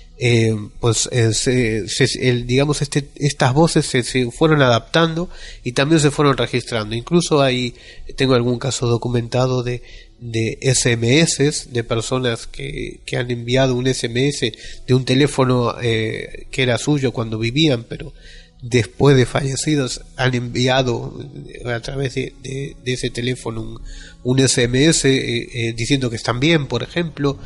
estas voces se fueron adaptando y también se fueron registrando. Incluso tengo algún caso documentado de SMS, de personas que han enviado un SMS de un teléfono que era suyo cuando vivían, pero después de fallecidos han enviado a través de ese teléfono un SMS diciendo que están bien, por ejemplo.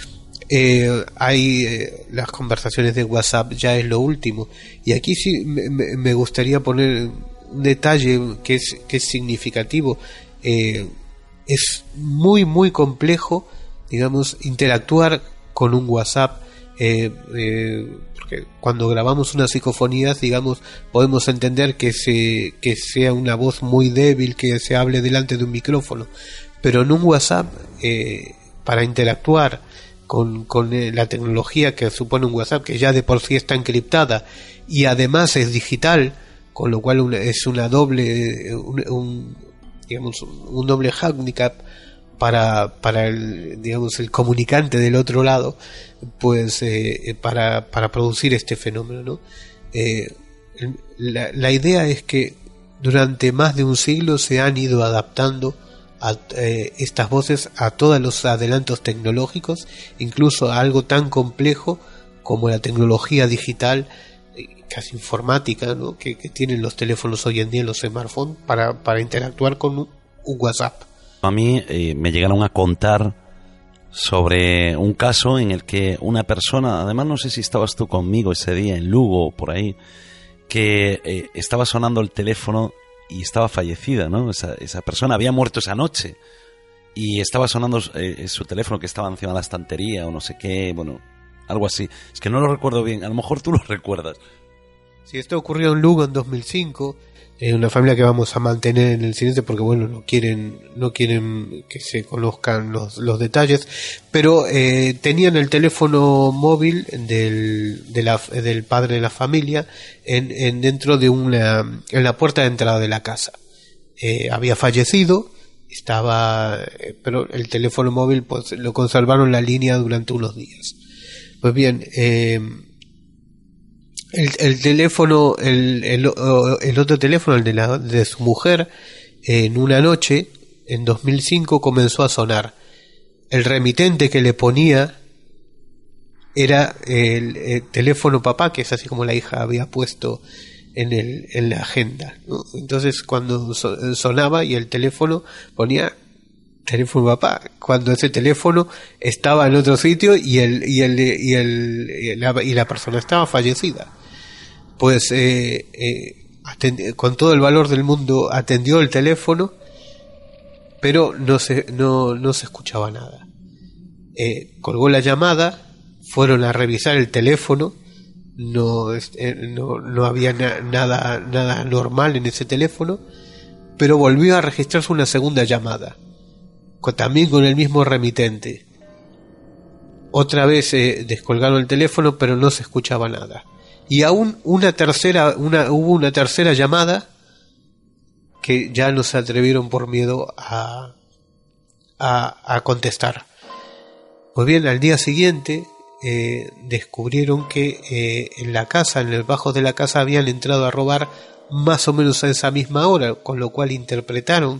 Las conversaciones de WhatsApp ya es lo último, y aquí sí me gustaría poner un detalle que es significativo. Es muy muy complejo, interactuar con un WhatsApp, porque cuando grabamos unas psicofonías, podemos entender que sea una voz muy débil, que se hable delante de un micrófono, pero en un WhatsApp, para interactuar con la tecnología que supone un WhatsApp, que ya de por sí está encriptada y además es digital, con lo cual es una doble un doble handicap para el comunicante del otro lado, pues para producir este fenómeno, ¿no? La idea es que durante más de un siglo se han ido adaptando estas voces a todos los adelantos tecnológicos, incluso a algo tan complejo como la tecnología digital, casi informática, ¿no?, que tienen los teléfonos hoy en día, los smartphones, para interactuar con un WhatsApp. A mí me llegaron a contar sobre un caso en el que una persona, además no sé si estabas tú conmigo ese día en Lugo o por ahí, que estaba sonando el teléfono y estaba fallecida, ¿no? Esa persona había muerto esa noche y estaba sonando su teléfono, que estaba encima de la estantería o no sé qué, bueno, algo así. Es que no lo recuerdo bien, a lo mejor tú lo recuerdas. Sí, esto ocurrió en Lugo en 2005, una familia que vamos a mantener en el silencio porque, bueno, no quieren que se conozcan los detalles, pero tenían el teléfono móvil del padre de la familia dentro de en la puerta de entrada de la casa. Había fallecido, pero el teléfono móvil pues lo conservaron la línea durante unos días. Pues bien, El teléfono, el otro teléfono, el de su mujer, en una noche, en 2005, comenzó a sonar. El remitente que le ponía era el teléfono papá, que es así como la hija había puesto en la agenda, ¿no? Entonces cuando sonaba y el teléfono ponía teléfono papá, cuando ese teléfono estaba en otro sitio y la persona estaba fallecida, pues con todo el valor del mundo atendió el teléfono, pero no se escuchaba nada. Colgó la llamada, fueron a revisar el teléfono, no había nada normal en ese teléfono, pero volvió a registrarse una segunda llamada, también con el mismo remitente. Otra vez descolgaron el teléfono, pero no se escuchaba nada. Y aún hubo una tercera llamada que ya no se atrevieron por miedo a contestar. Pues bien, al día siguiente descubrieron que en la casa, en el bajo de la casa, habían entrado a robar más o menos a esa misma hora, con lo cual interpretaron,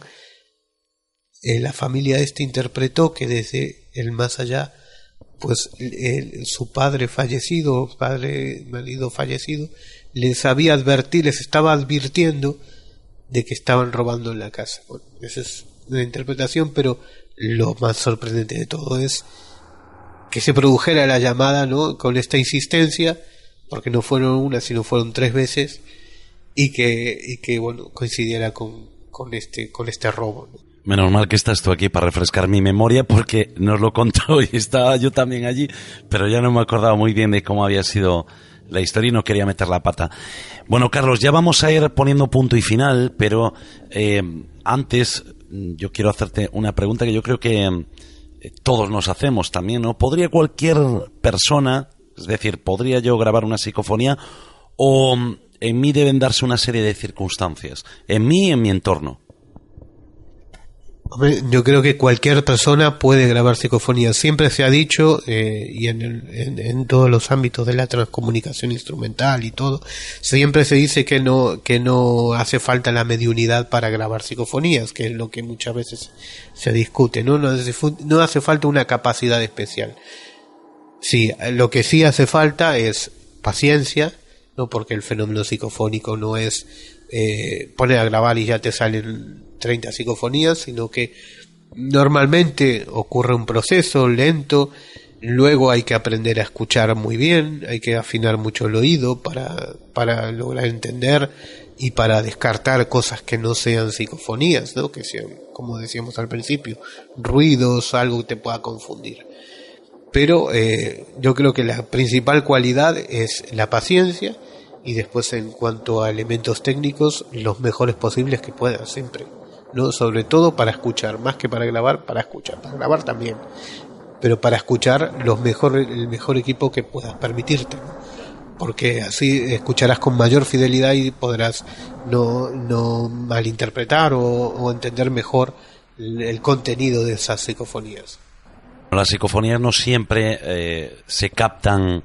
la familia interpretó que desde el más allá, pues su padre fallecido, marido fallecido, les estaba advirtiendo de que estaban robando en la casa. Bueno, esa es una interpretación, pero lo más sorprendente de todo es que se produjera la llamada, ¿no?, con esta insistencia, porque no fueron una, sino fueron 3 veces, y que bueno, coincidiera con este robo, ¿no? Menos mal que estás tú aquí para refrescar mi memoria, porque nos lo contó y estaba yo también allí, pero ya no me acordaba muy bien de cómo había sido la historia y no quería meter la pata. Bueno, Carlos, ya vamos a ir poniendo punto y final, pero antes yo quiero hacerte una pregunta que yo creo que todos nos hacemos también, ¿no? ¿Podría cualquier persona, es decir, podría yo grabar una psicofonía, o en mí deben darse una serie de circunstancias, en mí y en mi entorno? Hombre, yo creo que cualquier persona puede grabar psicofonías. Siempre se ha dicho, y en todos los ámbitos de la transcomunicación instrumental y todo, siempre se dice que no hace falta la mediunidad para grabar psicofonías, que es lo que muchas veces se discute, ¿no? No hace falta una capacidad especial. Sí, lo que sí hace falta es paciencia, ¿no? Porque el fenómeno psicofónico no es poner a grabar y ya te salen 30 psicofonías, sino que normalmente ocurre un proceso lento, luego hay que aprender a escuchar muy bien, hay que afinar mucho el oído para lograr entender y para descartar cosas que no sean psicofonías, ¿no? Que sean, como decíamos al principio, ruidos, algo que te pueda confundir. Pero yo creo que la principal cualidad es la paciencia, y después, en cuanto a elementos técnicos, los mejores posibles que puedas siempre, ¿no? Sobre todo para escuchar, más que para grabar, para escuchar. Para grabar también, pero para escuchar el mejor equipo que puedas permitirte, ¿no? Porque así escucharás con mayor fidelidad y podrás no malinterpretar o entender mejor el contenido de esas psicofonías. Las psicofonías no siempre se captan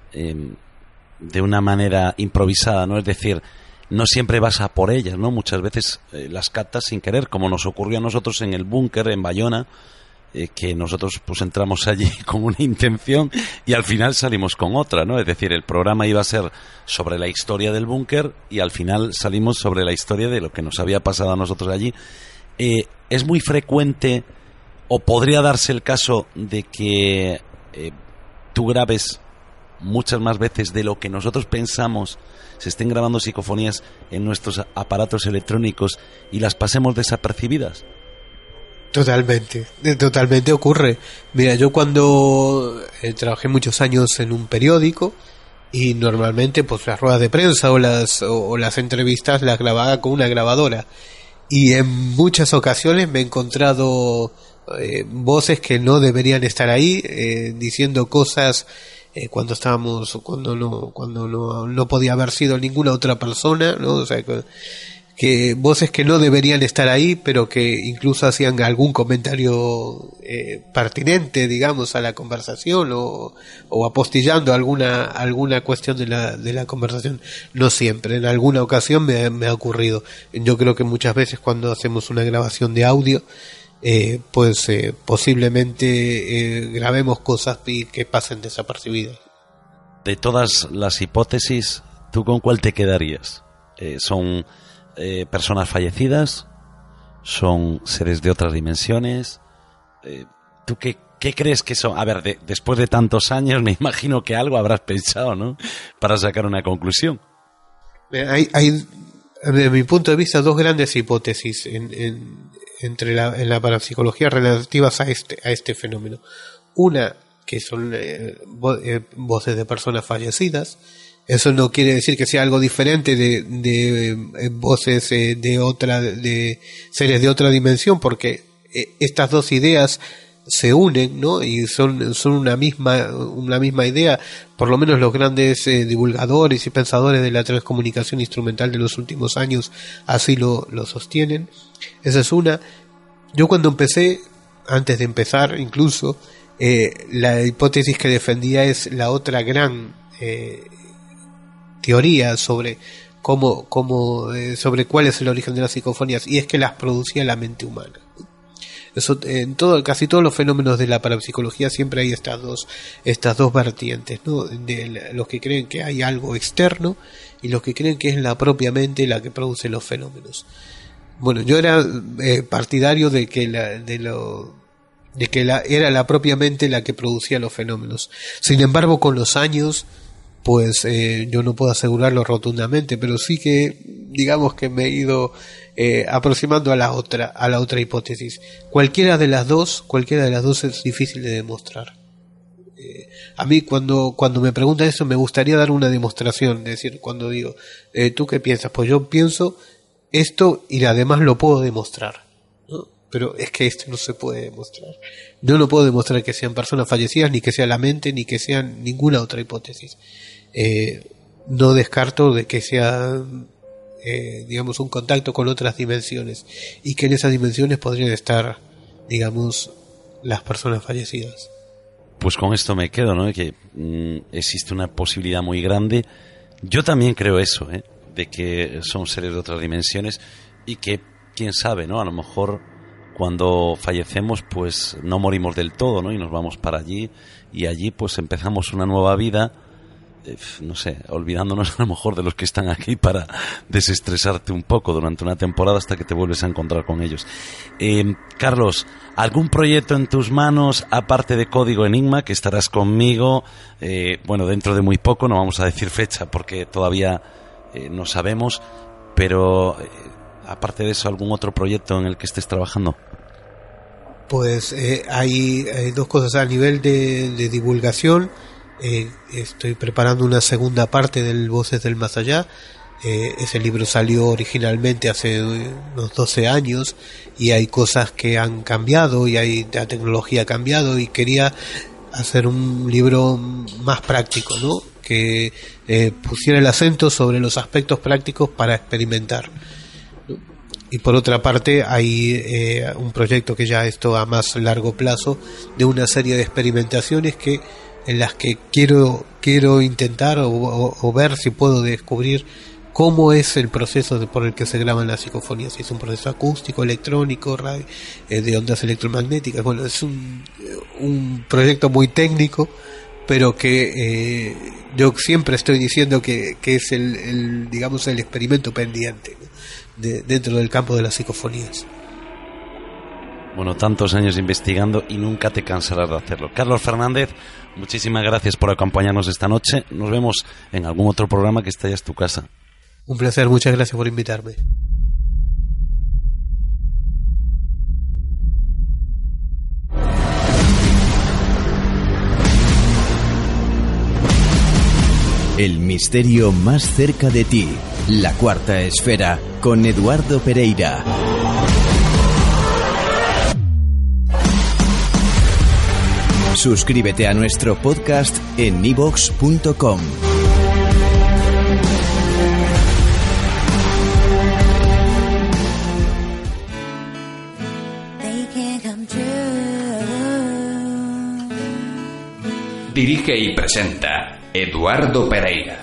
de una manera improvisada, ¿no? Es decir, no siempre vas a por ellas, ¿no? Muchas veces las captas sin querer, como nos ocurrió a nosotros en el búnker en Bayona, que nosotros pues entramos allí con una intención y al final salimos con otra, ¿no? Es decir, el programa iba a ser sobre la historia del búnker y al final salimos sobre la historia de lo que nos había pasado a nosotros allí. Es muy frecuente, o podría darse el caso, de que tú grabes muchas más veces de lo que nosotros pensamos, se estén grabando psicofonías en nuestros aparatos electrónicos y las pasemos desapercibidas. Totalmente ocurre. Mira, yo cuando trabajé muchos años en un periódico, y normalmente pues las ruedas de prensa o las entrevistas las grababa con una grabadora, y en muchas ocasiones me he encontrado voces que no deberían estar ahí, diciendo cosas cuando no podía haber sido ninguna otra persona, ¿no? O sea, voces que no deberían estar ahí, pero que incluso hacían algún comentario pertinente, digamos, a la conversación o apostillando alguna cuestión de la conversación. No siempre, en alguna ocasión me ha ocurrido. Yo creo que muchas veces cuando hacemos una grabación de audio, posiblemente grabemos cosas que pasen desapercibidas. De todas las hipótesis, ¿tú con cuál te quedarías? ¿Son personas fallecidas? ¿Son seres de otras dimensiones? ¿Tú qué crees que son? A ver, después de tantos años me imagino que algo habrás pensado, ¿no? Para sacar una conclusión. Hay desde mi punto de vista, dos grandes hipótesis en la parapsicología relativas a este fenómeno. Una, que son voces de personas fallecidas. Eso no quiere decir que sea algo diferente de voces de seres de otra dimensión, porque estas dos ideas se unen, ¿no? Y son una misma idea. Por lo menos los grandes divulgadores y pensadores de la transcomunicación instrumental de los últimos años así lo sostienen. Esa es una. Yo cuando empecé, antes de empezar incluso, la hipótesis que defendía es la otra gran teoría sobre sobre cuál es el origen de las psicofonías, y es que las producía la mente humana. Eso, casi todos los fenómenos de la parapsicología siempre hay estas dos vertientes, ¿no? De los que creen que hay algo externo y los que creen que es la propia mente la que produce los fenómenos. Bueno, yo era partidario de que era la propia mente la que producía los fenómenos. Sin embargo, con los años, pues yo no puedo asegurarlo rotundamente, pero sí que digamos que me he ido aproximando a la otra hipótesis. Cualquiera de las dos es difícil de demostrar. A mí cuando me preguntan eso me gustaría dar una demostración, es decir, cuando digo ¿tú qué piensas? Pues yo pienso esto y además lo puedo demostrar, ¿no? Pero es que esto no se puede demostrar. No lo puedo demostrar que sean personas fallecidas, ni que sea la mente, ni que sean ninguna otra hipótesis. No descarto de que sea digamos un contacto con otras dimensiones, y que en esas dimensiones podrían estar, digamos, las personas fallecidas. Pues con esto me quedo, ¿no? Que existe una posibilidad muy grande. Yo también creo eso, de que son seres de otras dimensiones, y que, quién sabe, ¿no? A lo mejor cuando fallecemos pues no morimos del todo, ¿no? Y nos vamos para allí, y allí pues empezamos una nueva vida, no sé, olvidándonos a lo mejor de los que están aquí para desestresarte un poco durante una temporada hasta que te vuelves a encontrar con ellos. Carlos, ¿algún proyecto en tus manos aparte de Código Enigma, que estarás conmigo bueno, dentro de muy poco? No vamos a decir fecha porque todavía no sabemos, pero aparte de eso, ¿algún otro proyecto en el que estés trabajando? Pues hay dos cosas a nivel de divulgación. Estoy preparando una segunda parte del Voces del Más Allá. Ese libro salió originalmente hace unos 12 años y hay cosas que han cambiado y la tecnología ha cambiado, y quería hacer un libro más práctico, ¿no? Que pusiera el acento sobre los aspectos prácticos para experimentar. Y por otra parte hay un proyecto que ya esto a más largo plazo, de una serie de experimentaciones en las que quiero intentar o ver si puedo descubrir cómo es el proceso por el que se graban las psicofonías. Si es un proceso acústico, electrónico, de ondas electromagnéticas. Bueno, es un proyecto muy técnico, pero que yo siempre estoy diciendo que es digamos el experimento pendiente, ¿no? Dentro del campo de las psicofonías. Bueno, tantos años investigando y nunca te cansarás de hacerlo. Carlos Fernández, muchísimas gracias por acompañarnos esta noche. Nos vemos en algún otro programa que esté ya en tu casa. Un placer, muchas gracias por invitarme. El misterio más cerca de ti. La Cuarta Esfera, con Eduardo Pereira. Suscríbete a nuestro podcast en iVoox.com. Dirige y presenta Eduardo Pereira.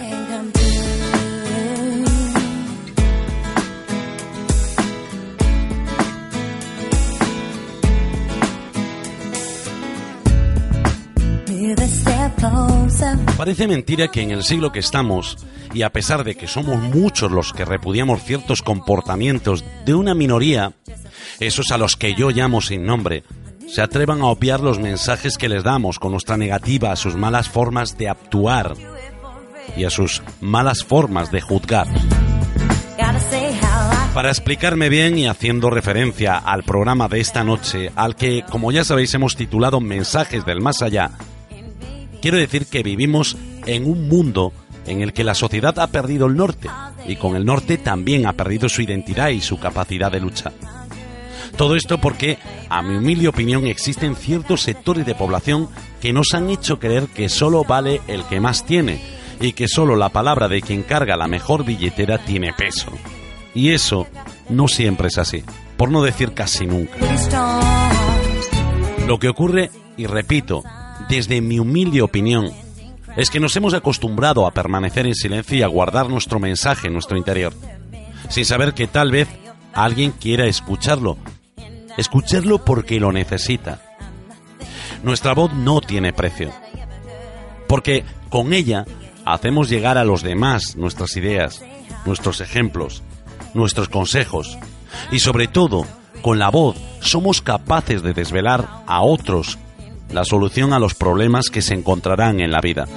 Parece mentira que en el siglo que estamos, y a pesar de que somos muchos los que repudiamos ciertos comportamientos de una minoría, esos a los que yo llamo sin nombre, se atrevan a obviar los mensajes que les damos con nuestra negativa a sus malas formas de actuar y a sus malas formas de juzgar. Para explicarme bien y haciendo referencia al programa de esta noche, al que, como ya sabéis, hemos titulado Mensajes del Más Allá, quiero decir que vivimos en un mundo en el que la sociedad ha perdido el norte, y con el norte también ha perdido su identidad y su capacidad de lucha. Todo esto porque, a mi humilde opinión, existen ciertos sectores de población que nos han hecho creer que solo vale el que más tiene, y que solo la palabra de quien carga la mejor billetera tiene peso. Y eso no siempre es así, por no decir casi nunca. Lo que ocurre, y repito, desde mi humilde opinión, es que nos hemos acostumbrado a permanecer en silencio y a guardar nuestro mensaje en nuestro interior, sin saber que tal vez alguien quiera escucharlo porque lo necesita. Nuestra voz no tiene precio, porque con ella hacemos llegar a los demás nuestras ideas, nuestros ejemplos, nuestros consejos, y sobre todo, con la voz somos capaces de desvelar a otros la solución a los problemas que se encontrarán en la vida.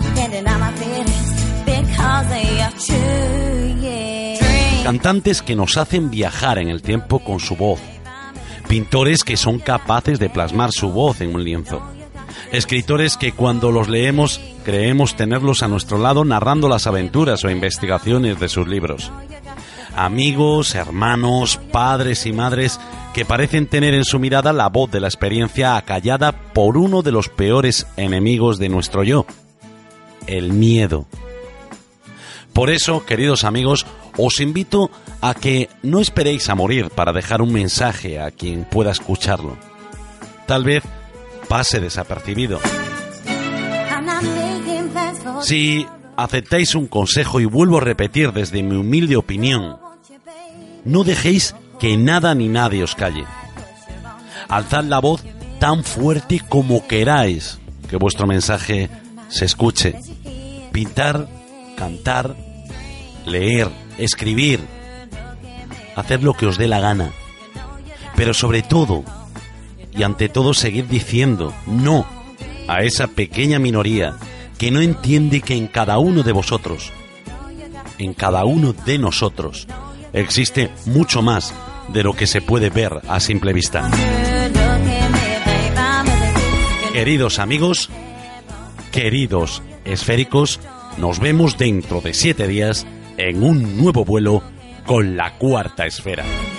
Cantantes que nos hacen viajar en el tiempo con su voz. Pintores que son capaces de plasmar su voz en un lienzo. Escritores que cuando los leemos creemos tenerlos a nuestro lado narrando las aventuras o investigaciones de sus libros. Amigos, hermanos, padres y madres que parecen tener en su mirada la voz de la experiencia acallada por uno de los peores enemigos de nuestro yo, el miedo. Por eso, queridos amigos, os invito a que no esperéis a morir para dejar un mensaje a quien pueda escucharlo. Tal vez pase desapercibido. Si aceptáis un consejo, y vuelvo a repetir desde mi humilde opinión, no dejéis que nada ni nadie os calle. Alzad la voz tan fuerte como queráis que vuestro mensaje se escuche. Pintar, cantar, leer, escribir, hacer lo que os dé la gana. Pero sobre todo, y ante todo, seguir diciendo no a esa pequeña minoría que no entiende que en cada uno de vosotros, en cada uno de nosotros, existe mucho más de lo que se puede ver a simple vista. Queridos amigos, queridos esféricos, nos vemos dentro de 7 días en un nuevo vuelo con la Cuarta Esfera.